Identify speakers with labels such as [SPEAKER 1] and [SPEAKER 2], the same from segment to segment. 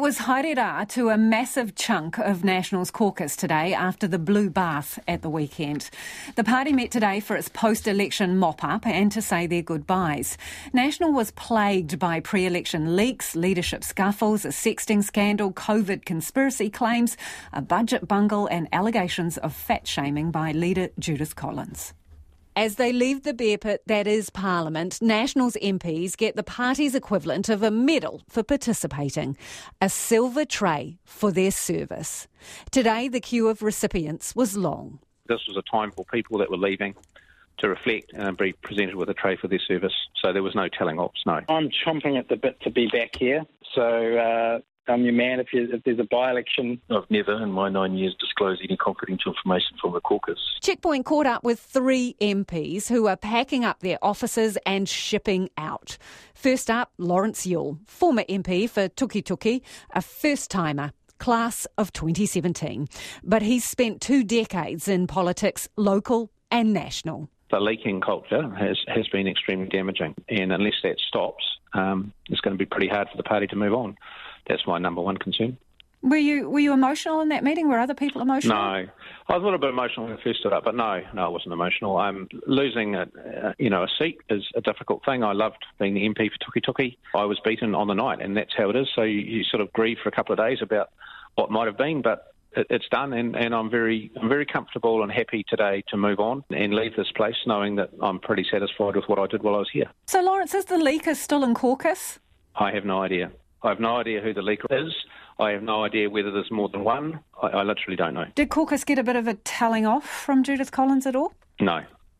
[SPEAKER 1] was haere to a massive chunk of National's caucus today after the blue bath at the weekend. The party met today for its post-election mop-up and to say their goodbyes. National was plagued by pre-election leaks, leadership scuffles, a sexting scandal, COVID conspiracy claims, a budget bungle and allegations of fat-shaming by leader Judith Collins. As they leave the bear pit that is Parliament, National's MPs get the party's equivalent of a medal for participating, a silver tray for their service. Today, the queue of recipients was long.
[SPEAKER 2] This was a time for people that were leaving to reflect and be presented with a tray for their service. So there was no telling offs, no.
[SPEAKER 3] I'm chomping at the bit to be back here. So I'm your man if there's a by-election.
[SPEAKER 4] I've never in my 9 years disclosed any confidential information from the caucus.
[SPEAKER 1] Checkpoint caught up with 3 MPs who are packing up their offices and shipping out. First up, Lawrence Yuille, former MP for Tukituki, a first-timer, class of 2017. But he's spent 2 decades in politics, local and national.
[SPEAKER 2] The leaking culture has been extremely damaging, and unless that stops, it's going to be pretty hard for the party to move on. That's my number one concern.
[SPEAKER 1] Were you emotional in that meeting? Were other people emotional?
[SPEAKER 2] No. I was a little bit emotional when I first stood up, but no, I wasn't emotional. Losing a seat is a difficult thing. I loved being the MP for Tukituki. I was beaten on the night, and that's how it is. So you sort of grieve for a couple of days about what might have been, but it's done, and I'm very comfortable and happy today to move on and leave this place knowing that I'm pretty satisfied with what I did while I was here.
[SPEAKER 1] So, Lawrence, is the leaker still in caucus?
[SPEAKER 2] I have no idea. I have no idea who the leaker is. I have no idea whether there's more than one. I literally don't know.
[SPEAKER 1] Did caucus get a bit of a telling off from Judith Collins at all?
[SPEAKER 2] No.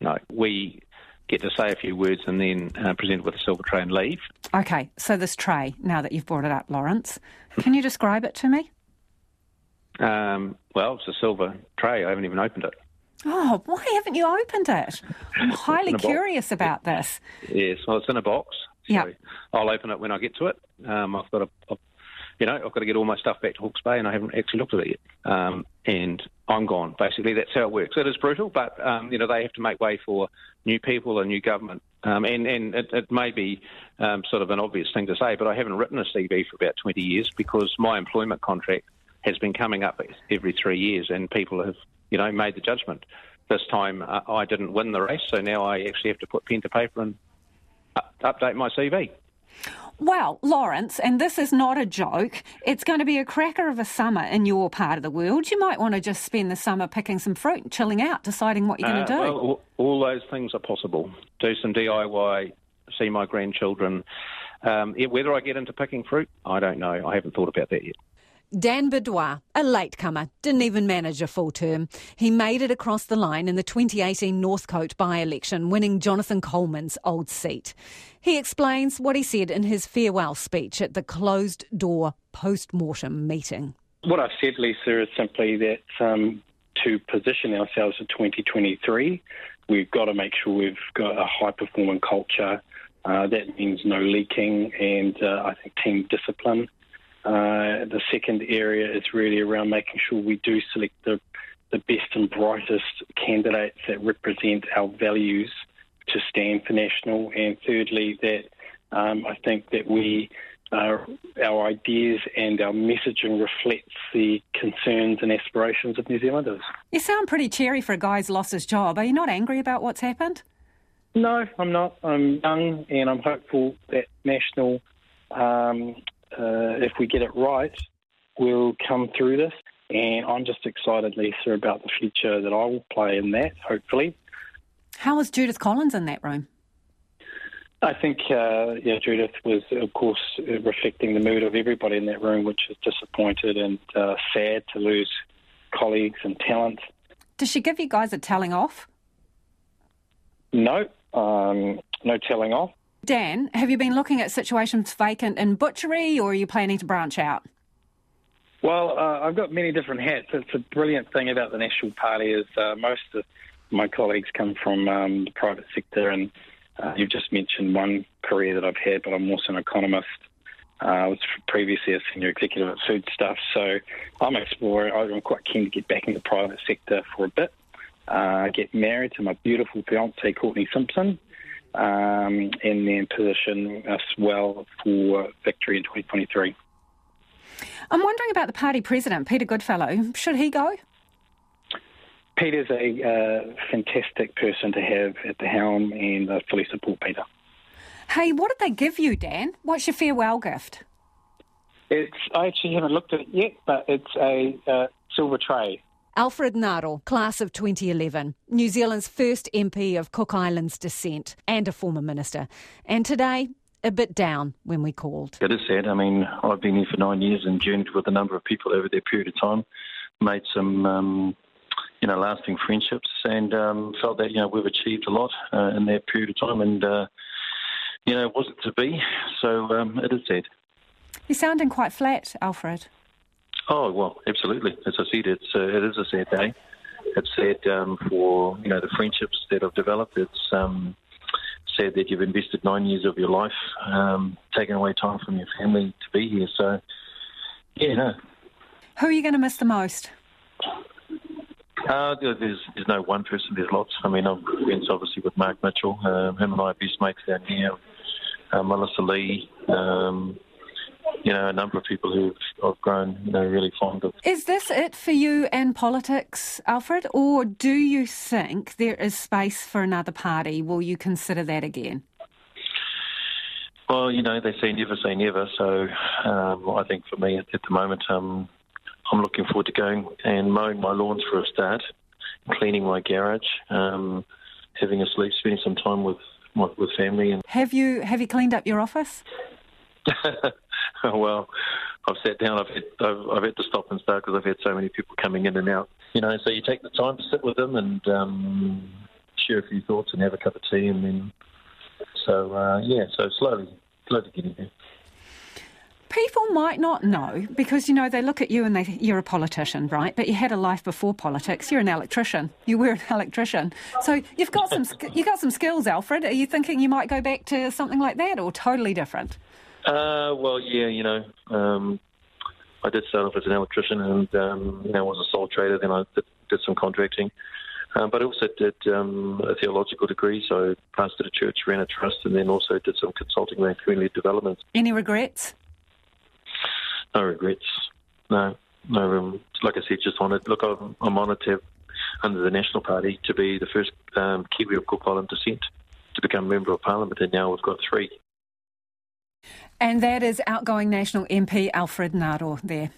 [SPEAKER 2] We get to say a few words and then present it with a silver tray and leave.
[SPEAKER 1] OK, so this tray, now that you've brought it up, Lawrence, can you describe it to me?
[SPEAKER 2] Well, it's a silver tray. I haven't even opened it.
[SPEAKER 1] Oh, why haven't you opened it? I'm highly curious about this.
[SPEAKER 2] Yes, well, it's in a box. So
[SPEAKER 1] yeah.
[SPEAKER 2] I'll open it when I get to it. I've got to get all my stuff back to Hawke's Bay, and I haven't actually looked at it yet. And I'm gone. Basically, that's how it works. It is brutal, but they have to make way for new people and new government. And it may be sort of an obvious thing to say, but I haven't written a CV for about 20 years because my employment contract has been coming up every 3 years, and people have made the judgment. This time I didn't win the race, so now I actually have to put pen to paper and update my CV.
[SPEAKER 1] Well, Lawrence, and this is not a joke, it's going to be a cracker of a summer in your part of the world. You might want to just spend the summer picking some fruit and chilling out, deciding what you're going to do.
[SPEAKER 2] Well, all those things are possible. Do some DIY, see my grandchildren. Whether I get into picking fruit, I don't know. I haven't thought about that yet.
[SPEAKER 1] Dan Bidwar, a latecomer, didn't even manage a full term. He made it across the line in the 2018 Northcote by-election, winning Jonathan Coleman's old seat. He explains what he said in his farewell speech at the closed-door post-mortem meeting.
[SPEAKER 3] What I've said, Lisa, is simply that to position ourselves for 2023, we've got to make sure we've got a high-performing culture. That means no leaking and, I think, team discipline. The second area is really around making sure we do select the best and brightest candidates that represent our values to stand for National. And thirdly, that I think that our ideas and our messaging reflects the concerns and aspirations of New Zealanders.
[SPEAKER 1] You sound pretty cheery for a guy who's lost his job. Are you not angry about what's happened?
[SPEAKER 3] No, I'm not. I'm young and I'm hopeful that National, if we get it right, will come through this. And I'm just excited, Lisa, about the future that I will play in that, hopefully.
[SPEAKER 1] How was Judith Collins in that room?
[SPEAKER 3] I think, Judith was, of course, reflecting the mood of everybody in that room, which is disappointed and sad to lose colleagues and talent.
[SPEAKER 1] Does she give you guys a telling off?
[SPEAKER 3] No, no telling off.
[SPEAKER 1] Dan, have you been looking at situations vacant in butchery, or are you planning to branch out?
[SPEAKER 3] Well, I've got many different hats. It's a brilliant thing about the National Party is most of my colleagues come from the private sector, and you've just mentioned one career that I've had, but I'm also an economist. I was previously a senior executive at Foodstuffs, so I'm exploring. I'm quite keen to get back in the private sector for a bit. Get married to my beautiful fiancée, Courtney Simpson, and then position us well for victory in 2023.
[SPEAKER 1] I'm wondering about the party president, Peter Goodfellow. Should he go?
[SPEAKER 3] Peter's a fantastic person to have at the helm, and I fully support Peter.
[SPEAKER 1] Hey, what did they give you, Dan? What's your farewell gift?
[SPEAKER 3] I actually haven't looked at it yet, but it's a silver tray.
[SPEAKER 1] Alfred Ngaro, class of 2011, New Zealand's first MP of Cook Islands descent and a former minister. And today, a bit down when we called.
[SPEAKER 4] It is sad. I mean, I've been here for 9 years and journeyed with a number of people over that period of time, made some, lasting friendships, and felt that, we've achieved a lot in that period of time, and, it wasn't to be, so it is sad.
[SPEAKER 1] You're sounding quite flat, Alfred.
[SPEAKER 4] Oh, well, absolutely. As I said, it is a sad day. It's sad for, the friendships that have developed. It's sad that you've invested 9 years of your life, taking away time from your family to be here. So,
[SPEAKER 1] Who are you going to miss the most?
[SPEAKER 4] There's no one person. There's lots. I mean, I'm friends, obviously, with Mark Mitchell. Him and I are best mates down here. Melissa Lee, a number of people who I've grown, really fond of.
[SPEAKER 1] Is this it for you and politics, Alfred? Or do you think there is space for another party? Will you consider that again?
[SPEAKER 4] Well, they say never. So I think for me at the moment, I'm looking forward to going and mowing my lawns for a start, cleaning my garage, having a sleep, spending some time with family. And
[SPEAKER 1] Have you cleaned up your office?
[SPEAKER 4] Well, I've sat down. I've had to stop and start because I've had so many people coming in and out. So you take the time to sit with them and share a few thoughts and have a cup of tea, and then so slowly getting there.
[SPEAKER 1] People might not know because, they look at you and you're a politician, right? But you had a life before politics. You're an electrician. You were an electrician. So you've got some skills, Alfred. Are you thinking you might go back to something like that or totally different?
[SPEAKER 4] Well, yeah, I did start off as an electrician and, was a sole trader. Then I did some contracting. But I also did a theological degree, so pastored a church, ran a trust, and then also did some consulting around community development.
[SPEAKER 1] Any regrets?
[SPEAKER 4] No regrets. No. Like I said, just honoured. Look, I'm honoured to have, under the National Party, to be the first Kiwi of Cook Island descent to become Member of Parliament, and now we've got 3.
[SPEAKER 1] And that is outgoing National MP Alfred Ngaro there.